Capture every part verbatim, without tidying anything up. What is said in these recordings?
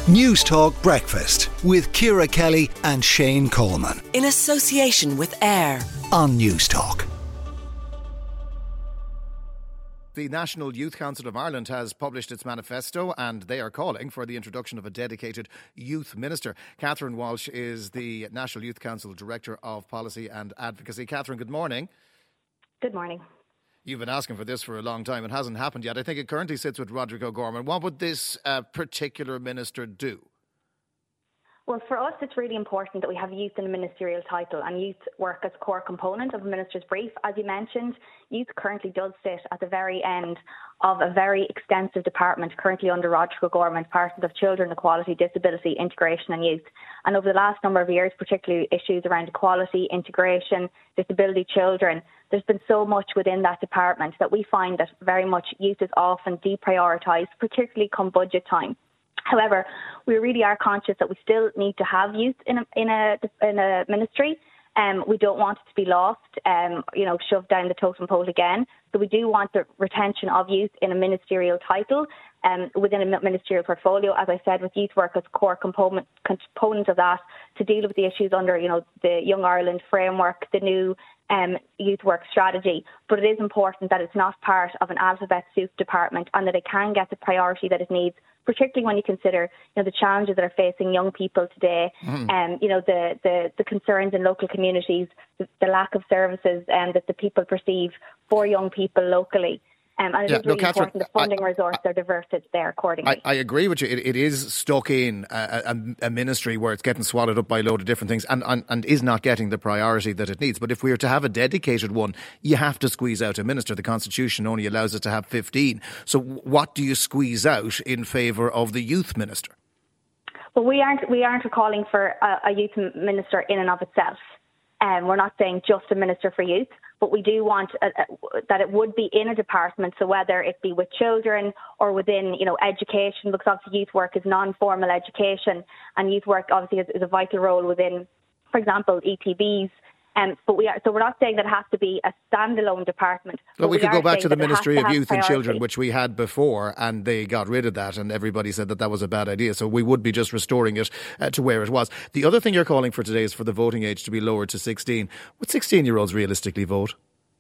News Talk Breakfast with Ciara Kelly and Shane Coleman. In association with AIR on News Talk. The National Youth Council of Ireland has published its manifesto and they are calling for the introduction of a dedicated youth minister. Catherine Walsh is the National Youth Council Director of Policy and Advocacy. Catherine, good morning. Good morning. You've been asking for this for a long time. It hasn't happened yet. I think it currently sits with Roderick O'Gorman. What would this uh, particular minister do? Well, for us, it's really important that we have youth in a ministerial title and youth work as a core component of a minister's brief. As you mentioned, youth currently does sit at the very end of a very extensive department currently under Roderick O'Gorman, Department of Children, Equality, Disability, Integration and Youth. And over the last number of years, particularly issues around equality, integration, disability children, there's been so much within that department that we find that very much youth is often deprioritised, particularly come budget time. However, we really are conscious that we still need to have youth in a, in a, in a ministry. Um, we don't want it to be lost, um, you know, shoved down the totem pole again. So we do want the retention of youth in a ministerial title um, within a ministerial portfolio, as I said, with youth work as a core component, component of that, to deal with the issues under, you know, the Young Ireland framework, the new um, youth work strategy. But it is important that it's not part of an alphabet soup department and that it can get the priority that it needs, particularly when you consider, you know, the challenges that are facing young people today, and mm. um, you know, the, the, the concerns in local communities, the, the lack of services um, that the people perceive for young people locally. Um, and it yeah, is really no, Catherine, important that funding I, resources I, are diverted there accordingly. I, I agree with you. It, it is stuck in a, a, a ministry where it's getting swallowed up by a load of different things and, and, and is not getting the priority that it needs. But if we are to have a dedicated one, you have to squeeze out a minister. The Constitution only allows us to have fifteen. So what do you squeeze out in favour of the youth minister? Well, we aren't, we aren't calling for a, a youth minister in and of itself. Um, we're not saying just a minister for youth, but we do want a, a, that it would be in a department. So whether it be with children or within, you know, education, because obviously youth work is non-formal education, and youth work obviously is, is a vital role within, for example, E P Bs. Um, but we are, so we're not saying that it has to be a standalone department. Well, we, we could go back to the Ministry to of Youth priority. and Children, which we had before, and they got rid of that, and everybody said that that was a bad idea. So we would be just restoring it uh, to where it was. The other thing you're calling for today is for the voting age to be lowered to sixteen. Would sixteen-year-olds realistically vote?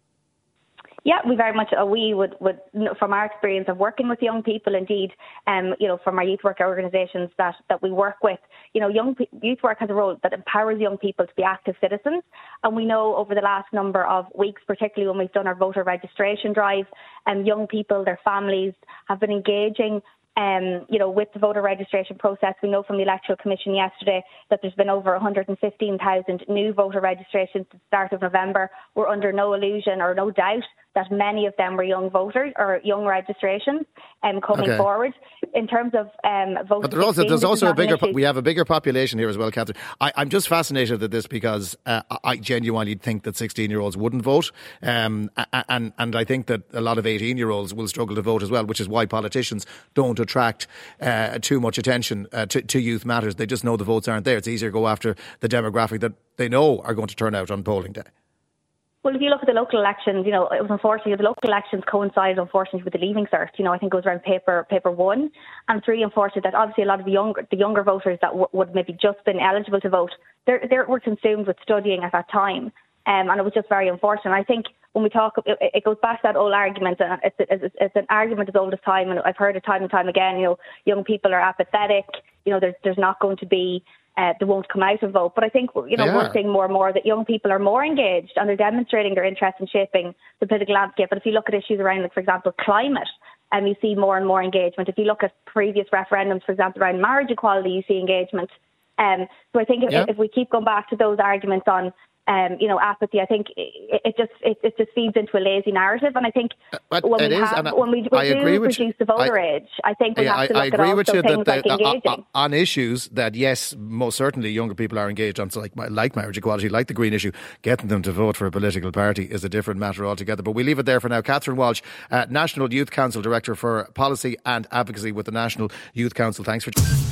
Yeah, we very much, uh, we would, would, from our experience of working with young people, indeed, um, you know, from our youth work organisations that, that we work with, you know, young youth work has a role that empowers young people to be active citizens. And we know over the last number of weeks, particularly when we've done our voter registration drive, um, young people, their families have been engaging Um, you know, with the voter registration process. We know from the Electoral Commission yesterday that there's been over one hundred fifteen thousand new voter registrations at the start of November. We're under no illusion or no doubt that many of them were young voters or young registrations um, coming okay. forward. In terms of um, voting, but there's also, there's also a bigger. Po- we have a bigger population here as well, Catherine. I, I'm just fascinated at this because uh, I genuinely think that sixteen-year-olds wouldn't vote, um, and and I think that a lot of eighteen-year-olds will struggle to vote as well, which is why politicians don't attract uh, too much attention uh, to, to youth matters. They just know the votes aren't there. It's easier to go after the demographic that they know are going to turn out on polling day. Well, if you look at the local elections, you know, it was unfortunately, the local elections coincided, unfortunately, with the Leaving Cert. You know, I think it was around paper paper one. And it's really unfortunate that obviously a lot of the younger, the younger voters that w- would maybe just been eligible to vote, they they were consumed with studying at that time. Um, and it was just very unfortunate. I think when we talk, it, it goes back to that old argument. And it's, it's, it's an argument as old as time. And I've heard it time and time again, you know, young people are apathetic. You know, there's there's not going to be Uh, they won't come out and vote. But I think, you know, we're seeing more and more that young people are more engaged and they're demonstrating their interest in shaping the political landscape. But if you look at issues around, like, for example, climate, and um, you see more and more engagement. If you look at previous referendums, for example, around marriage equality, you see engagement. Um, so I think if, yeah. if we keep going back to those arguments on Um, you know, apathy, I think it, it just it, it just feeds into a lazy narrative. And I think uh, when, we is, have, I, when we, we I do agree with reduce you. the voter I, age, I think we yeah, have to I, look I at agree also with you things that like the, engaging. uh, on issues that, yes, most certainly younger people are engaged on, so like, like marriage equality, like the Green issue, getting them to vote for a political party is a different matter altogether. But we leave it there for now. Catherine Walsh, uh, National Youth Council Director for Policy and Advocacy with the National Youth Council. Thanks for...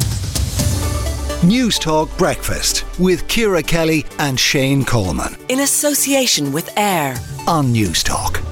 News Talk Breakfast with Ciara Kelly and Shane Coleman. In association with AIR on News Talk.